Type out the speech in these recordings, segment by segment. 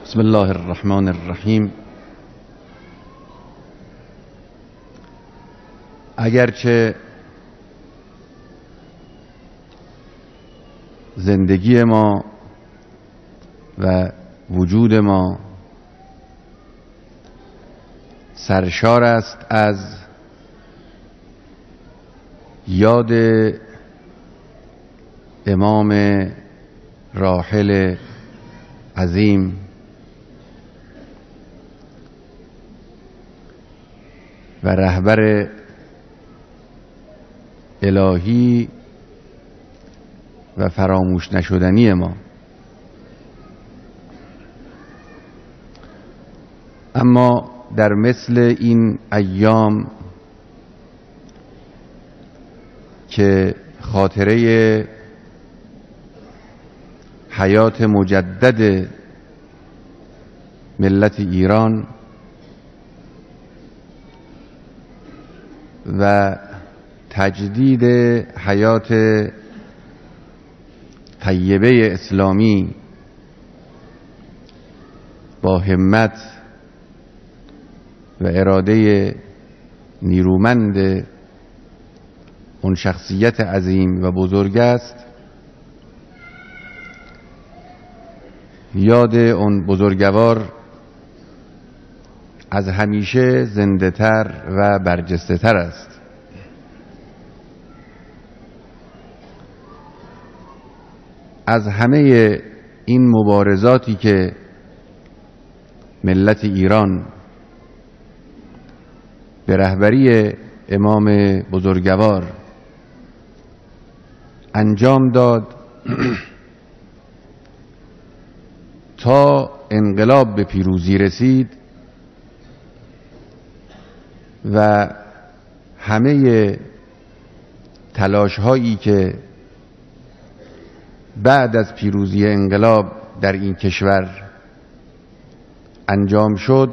بسم الله الرحمن الرحیم. اگرچه زندگی ما و وجود ما سرشار است از یاد امام راحل عظیم و رهبر الهی و فراموش نشدنی ما، اما در مثل این ایام که خاطره حیات مجدد ملت ایران و تجدید حیات طیبه اسلامی با همت و اراده نیرومند اون شخصیت عظیم و بزرگ است، یاد اون بزرگوار از همیشه زنده تر و برجسته تر است. از همه این مبارزاتی که ملت ایران به رهبری امام بزرگوار انجام داد تا انقلاب به پیروزی رسید و همه تلاش هایی که بعد از پیروزی انقلاب در این کشور انجام شد،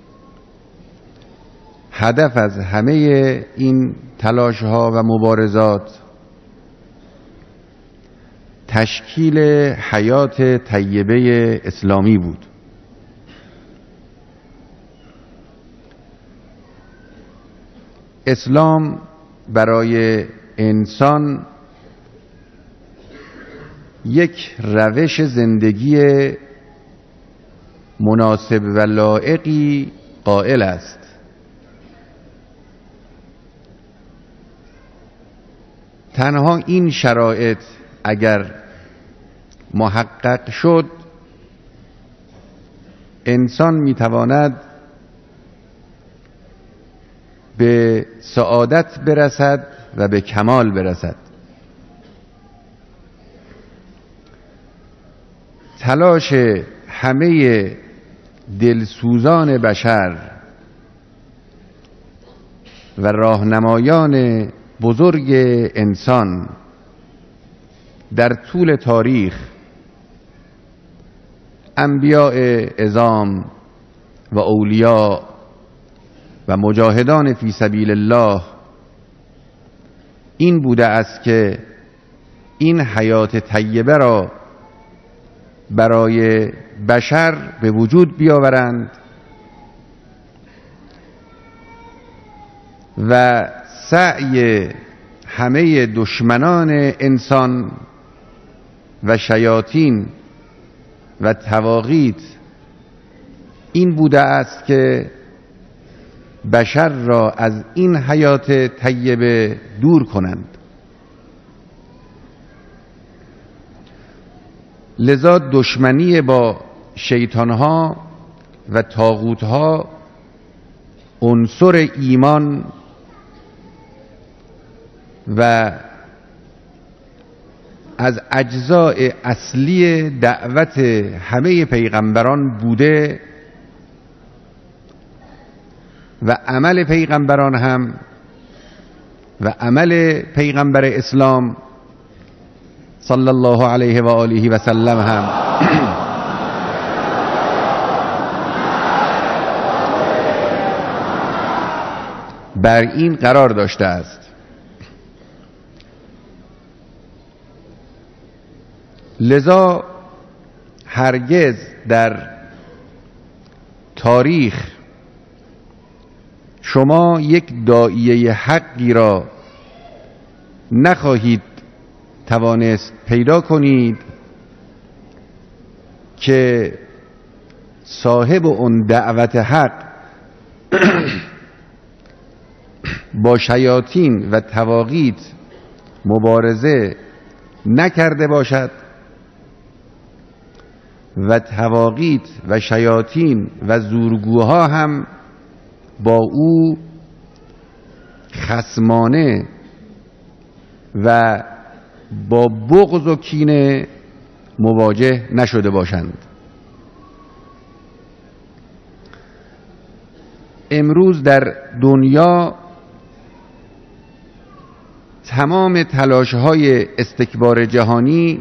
هدف از همه این تلاش ها و مبارزات تشکیل حیات طیبه اسلامی بود. اسلام برای انسان یک روش زندگی مناسب و لایقی قائل است. تنها این شرایط اگر محقق شد، انسان میتواند به سعادت برسد و به کمال برسد. تلاش همه دلسوزان بشر و راهنمایان بزرگ انسان در طول تاریخ، انبیاء عظام و اولیاء و مجاهدان فی سبیل الله، این بوده است که این حیات طیبه را برای بشر به وجود بیاورند و سعی همه دشمنان انسان و شیاطین و طواغیت این بوده است که بشر را از این حیات طیبه دور کنند. لذا دشمنی با شیطانها و طاغوتها عنصر ایمان و از اجزاء اصلی دعوت همه پیغمبران بوده و عمل پیغمبران هم و عمل پیغمبر اسلام صلی الله علیه و آله و سلم هم بر این قرار داشته است. لذا هرگز در تاریخ شما یک داعیه حقی را نخواهید توانست پیدا کنید که صاحب اون دعوت حق با شیاطین و طواغیت مبارزه نکرده باشد و طواغیت و شیاطین و زورگوها هم با او خصمانه و با بغض و کینه مواجه نشده باشند. امروز در دنیا تمام تلاش‌های استکبار جهانی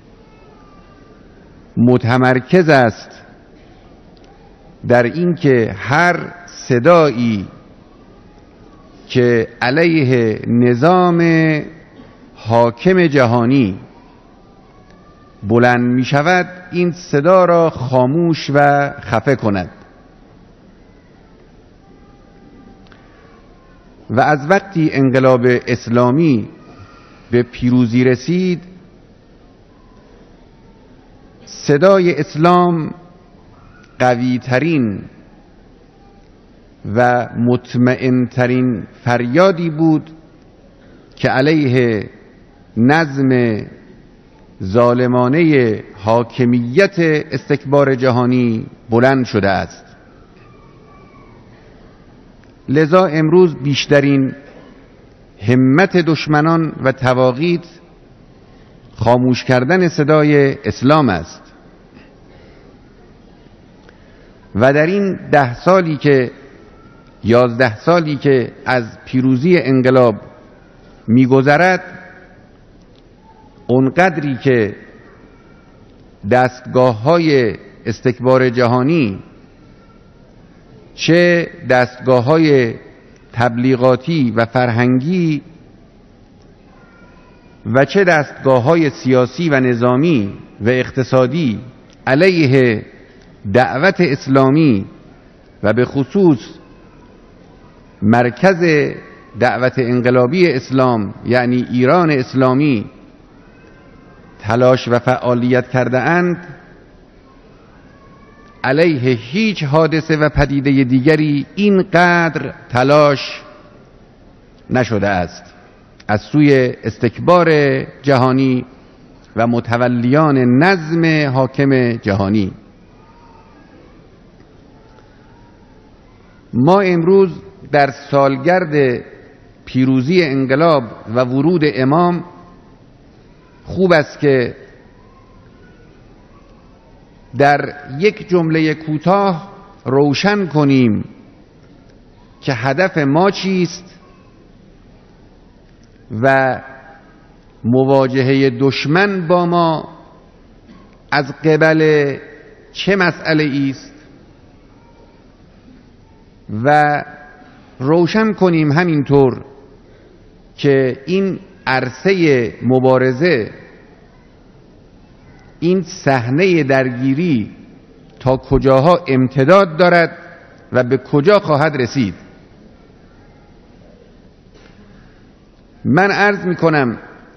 متمرکز است در اینکه هر صدایی که علیه نظام حاکم جهانی بلند می شود این صدا را خاموش و خفه کند. و از وقتی انقلاب اسلامی به پیروزی رسید صدای اسلام قوی ترین و مطمئن ترین فریادی بود که علیه نظم ظالمانه حاکمیت استکبار جهانی بلند شده است. لذا امروز بیشترین همت دشمنان و طواغیت خاموش کردن صدای اسلام است و در این 11 سالی که از پیروزی انقلاب می‌گذرد اونقدری که دستگاه‌های استکبار جهانی چه دستگاه‌های تبلیغاتی و فرهنگی و چه دستگاه‌های سیاسی و نظامی و اقتصادی علیه دعوت اسلامی و به خصوص مرکز دعوت انقلابی اسلام یعنی ایران اسلامی تلاش و فعالیت کرده اند علیه هیچ حادثه و پدیده دیگری اینقدر تلاش نشده است از سوی استکبار جهانی و متولیان نظم حاکم جهانی. ما امروز در سالگرد پیروزی انقلاب و ورود امام خوب است که در یک جمله کوتاه روشن کنیم که هدف ما چیست و مواجهه دشمن با ما از قبل چه مسئله است و روشن کنیم همینطور که این عرصه مبارزه این صحنه درگیری تا کجاها امتداد دارد و به کجا خواهد رسید. من عرض می کنم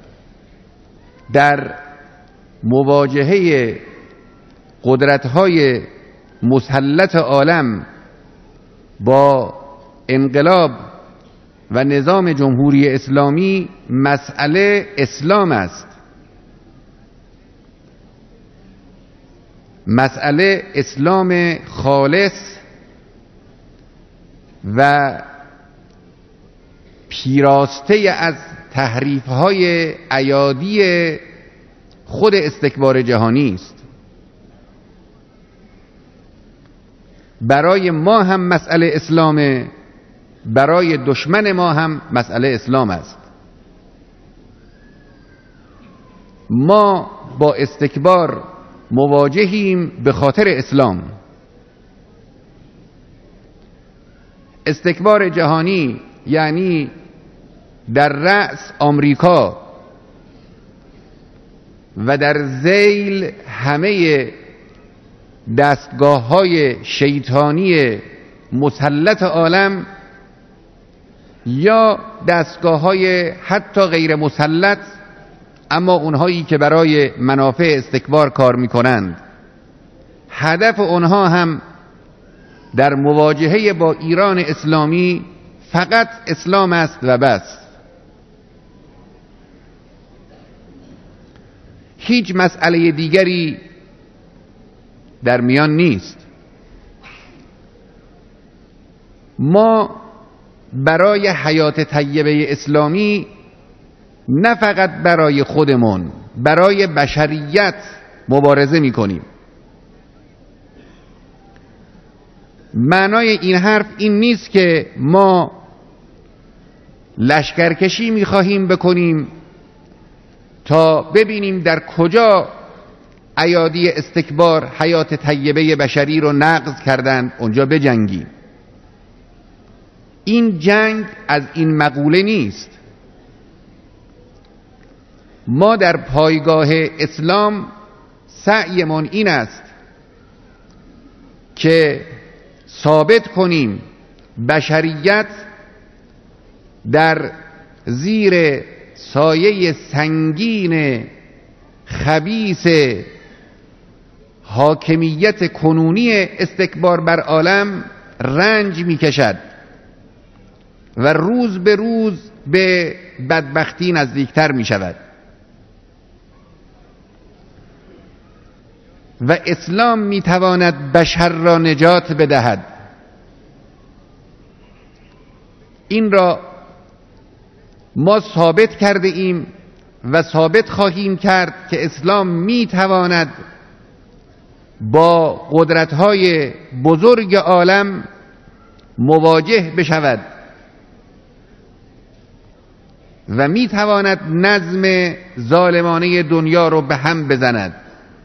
در مواجهه قدرت‌های مسلط عالم با انقلاب و نظام جمهوری اسلامی مسئله اسلام است. مسئله اسلام خالص و پیراسته از تحریف‌های ایادی خود استکبار جهانی است. برای ما هم مسئله اسلامه، برای دشمن ما هم مسئله اسلام است. ما با استکبار مواجهیم به خاطر اسلام. استکبار جهانی یعنی در رأس آمریکا و در ذیل همه دستگاه‌های شیطانی مسلط عالم یا دستگاه‌های حتی غیر مسلط اما اونهایی که برای منافع استکبار کار میکنند، هدف اونها هم در مواجهه با ایران اسلامی فقط اسلام است و بس. هیچ مسئله دیگری در میان نیست. ما برای حیات طیبه اسلامی نه فقط برای خودمون، برای بشریت مبارزه میکنیم. معنای این حرف این نیست که ما لشکرکشی میخواهیم بکنیم تا ببینیم در کجا ایادی استکبار حیات طیبه بشری رو نقض کردند اونجا بجنگیم. این جنگ از این مقوله نیست. ما در پایگاه اسلام سعیمون این است که ثابت کنیم بشریت در زیر سایه سنگین خبیث حاکمیت کنونی استکبار بر عالم رنج می کشد و روز به روز به بدبختی نزدیکتر می شود و اسلام می تواند بشر را نجات بدهد. این را ما ثابت کرده ایم و ثابت خواهیم کرد که اسلام می تواند با قدرت‌های بزرگ عالم مواجه بشود و می تواند نظم ظالمانه دنیا رو به هم بزند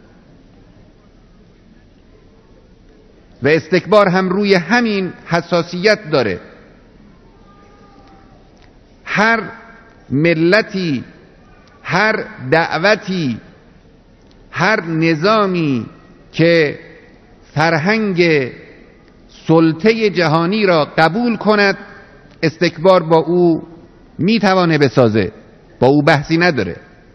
و استکبار هم روی همین حساسیت داره. هر ملتی، هر دعوتی، هر نظامی که فرهنگ سلطه جهانی را قبول کند استکبار با او میتوانه بسازه، با او بحثی نداره.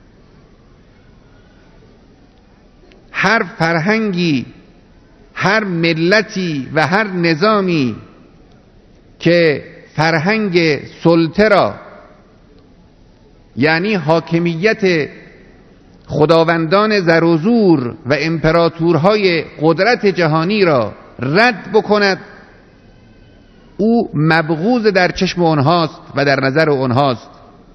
هر فرهنگی، هر ملتی و هر نظامی که فرهنگ سلطه را یعنی حاکمیت خداوندان زر و زور و امپراتورهای قدرت جهانی را رد بکند او مبغوض در چشم آنهاست و در نظر آنهاست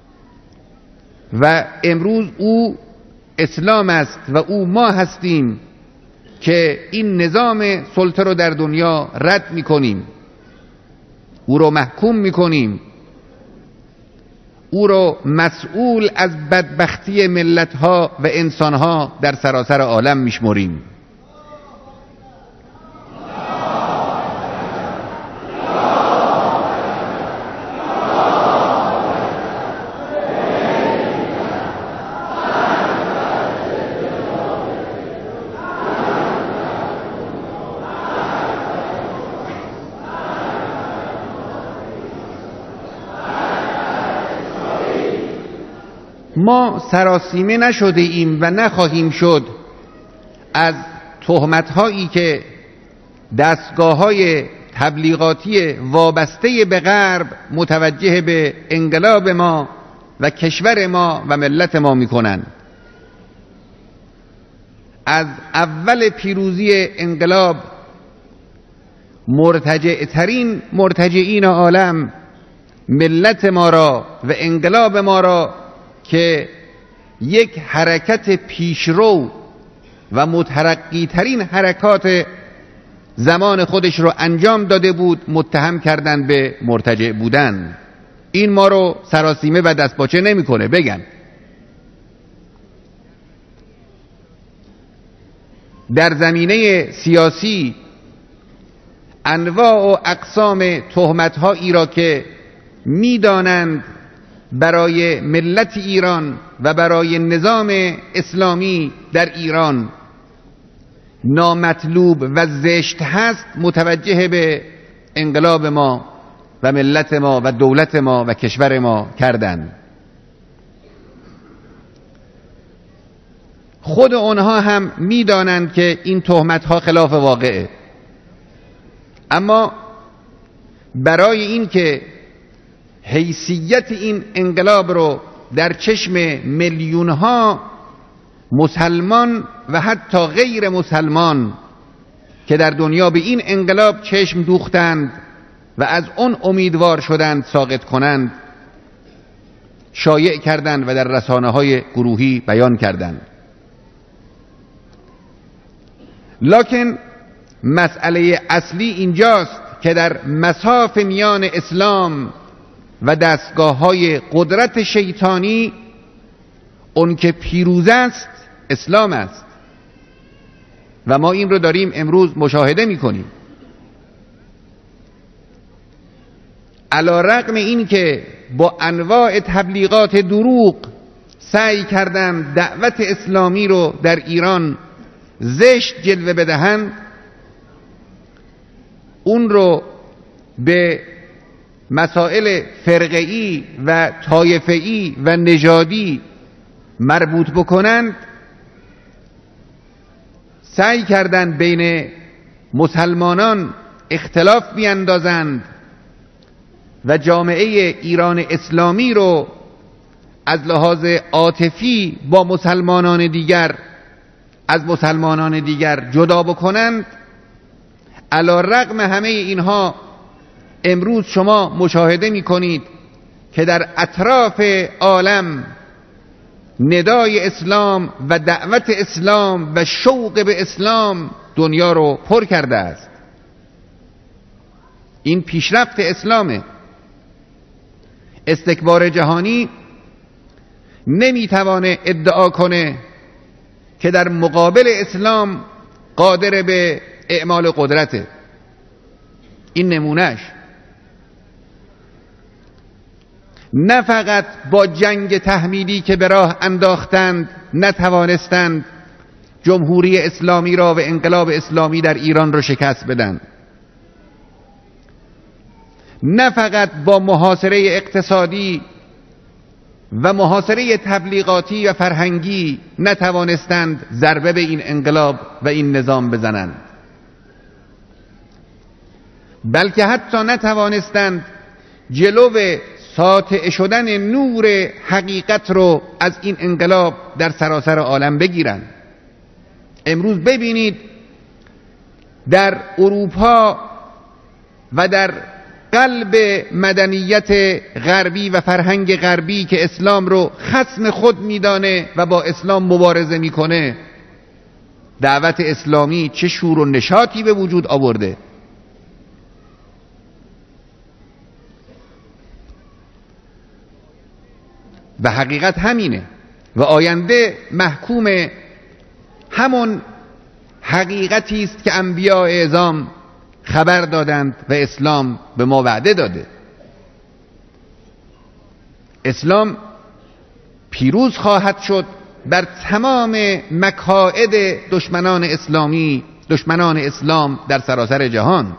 و امروز او اسلام است و او ما هستیم که این نظام سلطه رو در دنیا رد میکنیم، او رو محکوم میکنیم، او رو مسئول از بدبختی ملتها و انسانها در سراسر عالم میشمریم. ما سراسیمه نشده ایم و نخواهیم شد از تهمت‌هایی که دستگاه‌های تبلیغاتی وابسته به غرب متوجه به انقلاب ما و کشور ما و ملت ما می‌کنند. از اول پیروزی انقلاب مرتجع‌ترین مرتجعین عالم ملت ما را و انقلاب ما را که یک حرکت پیشرو و مترقی ترین حرکات زمان خودش رو انجام داده بود متهم کردن به مرتجع بودن. این ما رو سراسیمه و دستپاچه نمی‌کنه. بگن در زمینه سیاسی انواع و اقسام تهمت‌هایی را که می‌دانند برای ملت ایران و برای نظام اسلامی در ایران نامطلوب و زشت هست متوجه به انقلاب ما و ملت ما و دولت ما و کشور ما کردند. خود اونها هم میدانند که این تهمت ها خلاف واقعه، اما برای این که حیثیت این انقلاب رو در چشم میلیون ها مسلمان و حتی غیر مسلمان که در دنیا به این انقلاب چشم دوختند و از اون امیدوار شدند ساقط کنند، شایع کردند و در رسانه‌های گروهی بیان کردند. لکن مسئله اصلی اینجاست که در مصاف میان اسلام و دستگاه‌های قدرت شیطانی اون که پیروز است اسلام است و ما این رو داریم امروز مشاهده می‌کنیم. علی رغم این که با انواع تبلیغات دروغ سعی کردند دعوت اسلامی رو در ایران زشت جلوه بدهند، اون رو به مسائل فرقه‌ای و طایفه‌ای و نژادی مربوط بکنند، سعی کردند بین مسلمانان اختلاف بیندازند و جامعه ایران اسلامی رو از لحاظ عاطفی با مسلمانان دیگر از مسلمانان دیگر جدا بکنند. علی رغم همه اینها امروز شما مشاهده می کنید که در اطراف عالم ندای اسلام و دعوت اسلام و شوق به اسلام دنیا رو پر کرده است. این پیشرفت اسلامه. استکبار جهانی نمیتوانه ادعا کنه که در مقابل اسلام قادر به اعمال قدرته. این نمونهش. نه فقط با جنگ تحمیلی که به راه انداختند نتوانستند جمهوری اسلامی را و انقلاب اسلامی در ایران را شکست بدن، نه فقط با محاصره اقتصادی و محاصره تبلیغاتی و فرهنگی نتوانستند ضربه به این انقلاب و این نظام بزنند، بلکه حتی نتوانستند جلو ساطع شدن نور حقیقت رو از این انقلاب در سراسر عالم بگیرند. امروز ببینید در اروپا و در قلب مدنیت غربی و فرهنگ غربی که اسلام رو خصم خود میدانه و با اسلام مبارزه میکنه، دعوت اسلامی چه شور و نشاطی به وجود آورده. و حقیقت همینه و آینده محکوم همون حقیقتی است که انبیاء اعظام خبر دادند و اسلام به ما وعده داده. اسلام پیروز خواهد شد بر تمام مکائد دشمنان اسلامی، دشمنان اسلام در سراسر جهان.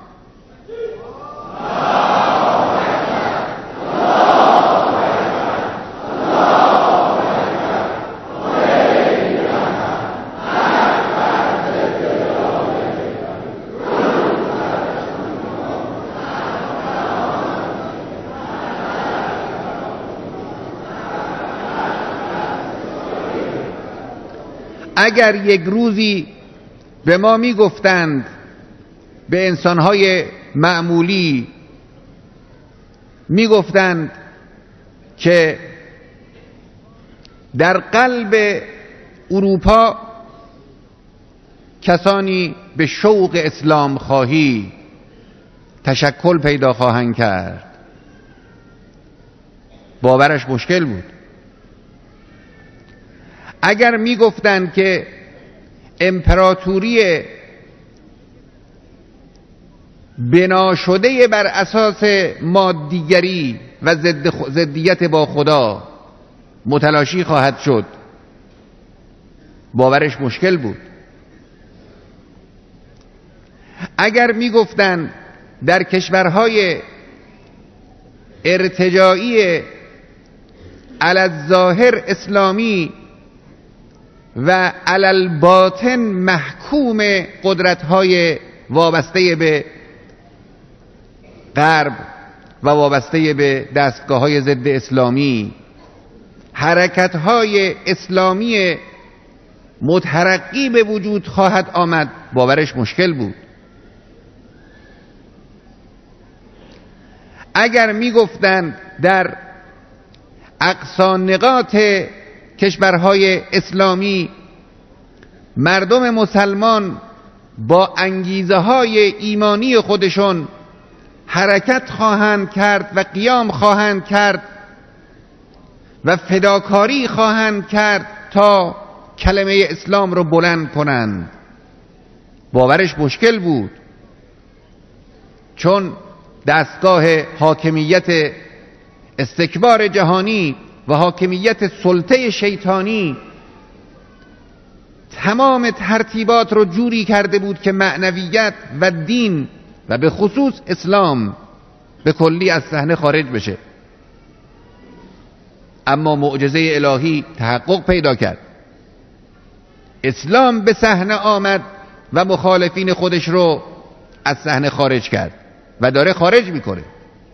اگر یک روزی به ما میگفتند، به انسانهای معمولی میگفتند که در قلب اروپا کسانی به شوق اسلام خواهی تشکل پیدا خواهند کرد، باورش مشکل بود. اگر میگفتند که امپراتوری بنا شده بر اساس مادیگری و ضدیت با خدا متلاشی خواهد شد، باورش مشکل بود. اگر میگفتند در کشورهای ارتجاعی علی الظاهر اسلامی و علی الباطن محکوم قدرت‌های وابسته به غرب و وابسته به دستگاه‌های ضد اسلامی، حرکت‌های اسلامی مترقی به وجود خواهد آمد، باورش مشکل بود. اگر میگفتند در اقصا نقاط کشورهای اسلامی مردم مسلمان با انگیزه های ایمانی خودشون حرکت خواهند کرد و قیام خواهند کرد و فداکاری خواهند کرد تا کلمه اسلام رو بلند کنند، باورش مشکل بود. چون دستگاه حاکمیت استکبار جهانی و حاکمیت سلطه شیطانی تمام ترتیبات رو جوری کرده بود که معنویت و دین و به خصوص اسلام به کلی از صحنه خارج بشه. اما معجزه الهی تحقق پیدا کرد، اسلام به صحنه آمد و مخالفین خودش رو از صحنه خارج کرد و داره خارج میکنه.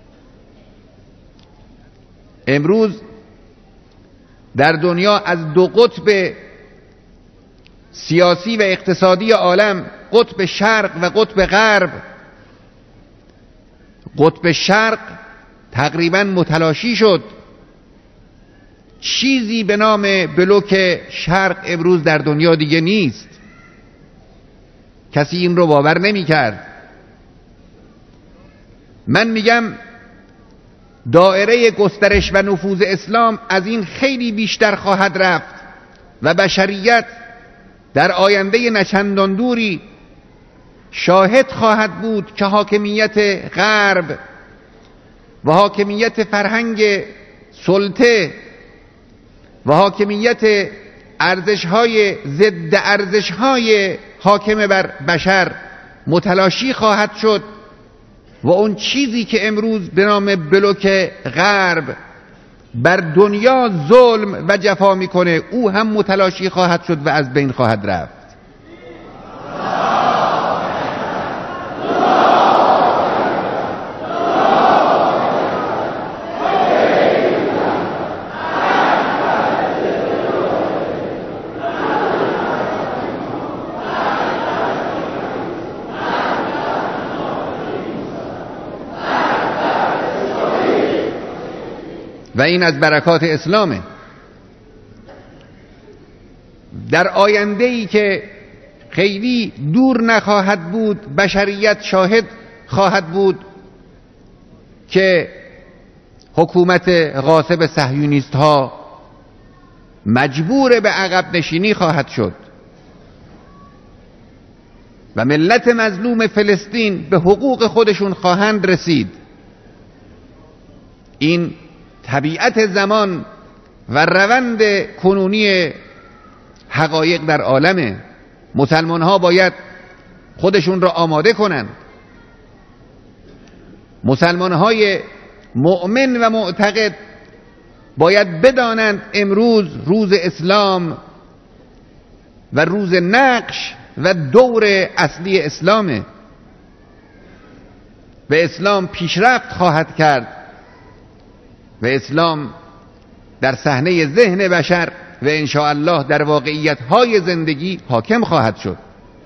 امروز در دنیا از دو قطب سیاسی و اقتصادی عالم، قطب شرق و قطب غرب، قطب شرق تقریبا متلاشی شد. چیزی به نام بلوک شرق امروز در دنیا دیگه نیست. کسی این رو باور نمی کرد. من میگم دایره گسترش و نفوذ اسلام از این خیلی بیشتر خواهد رفت و بشریت در آینده نچندان دوری شاهد خواهد بود که حاکمیت غرب و حاکمیت فرهنگ سلطه و حاکمیت ارزش‌های ضد ارزش‌های حاکم بر بشر متلاشی خواهد شد و اون چیزی که امروز به نام بلوک غرب بر دنیا ظلم و جفا میکنه او هم متلاشی خواهد شد و از بین خواهد رفت. و این از برکات اسلامه. در آینده‌ای که خیلی دور نخواهد بود بشریت شاهد خواهد بود که حکومت غاصب صهیونیست ها مجبور به عقب نشینی خواهد شد و ملت مظلوم فلسطین به حقوق خودشون خواهند رسید. این طبیعت زمان و روند کنونی حقایق در عالمه. مسلمان ها باید خودشون را آماده کنند. مسلمان های مؤمن و معتقد باید بدانند امروز روز اسلام و روز نقش و دور اصلی اسلامه. به اسلام پیشرفت خواهد کرد و اسلام در صحنه ذهن بشر و انشاءالله در واقعیت‌های زندگی حاکم خواهد شد.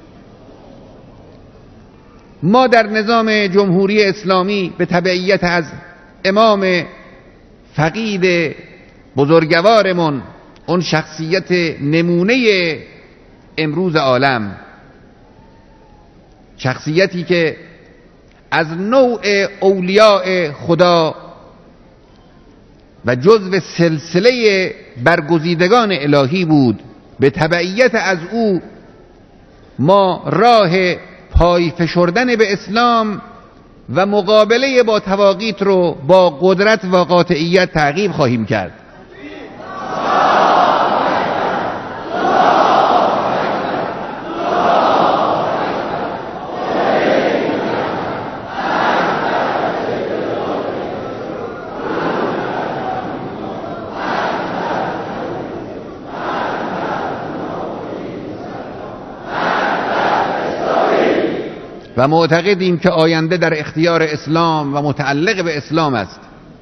ما در نظام جمهوری اسلامی به تبعیت از امام فقید بزرگوارمون، اون شخصیت نمونه امروز عالم، شخصیتی که از نوع اولیاء خدا و جزو سلسله برگزیدگان الهی بود، به تبعیت از او ما راه پای فشردن به اسلام و مقابله با طواغیت رو با قدرت و قاطعیت تعقیب خواهیم کرد. و معتقدیم که آینده در اختیار اسلام و متعلق به اسلام است.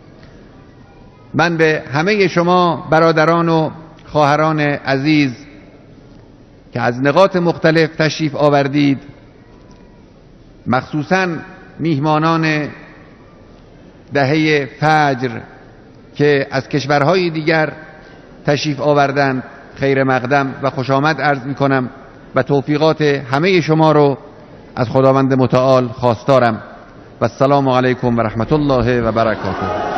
من به همه شما برادران و خواهران عزیز که از نقاط مختلف تشریف آوردید، مخصوصاً میهمانان دهه فجر که از کشورهای دیگر تشریف آوردند، خیر مقدم و خوش آمد عرض می کنم و توفیقات همه شما رو از خداوند متعال خواستارم و السلام علیکم و رحمت الله و برکاته.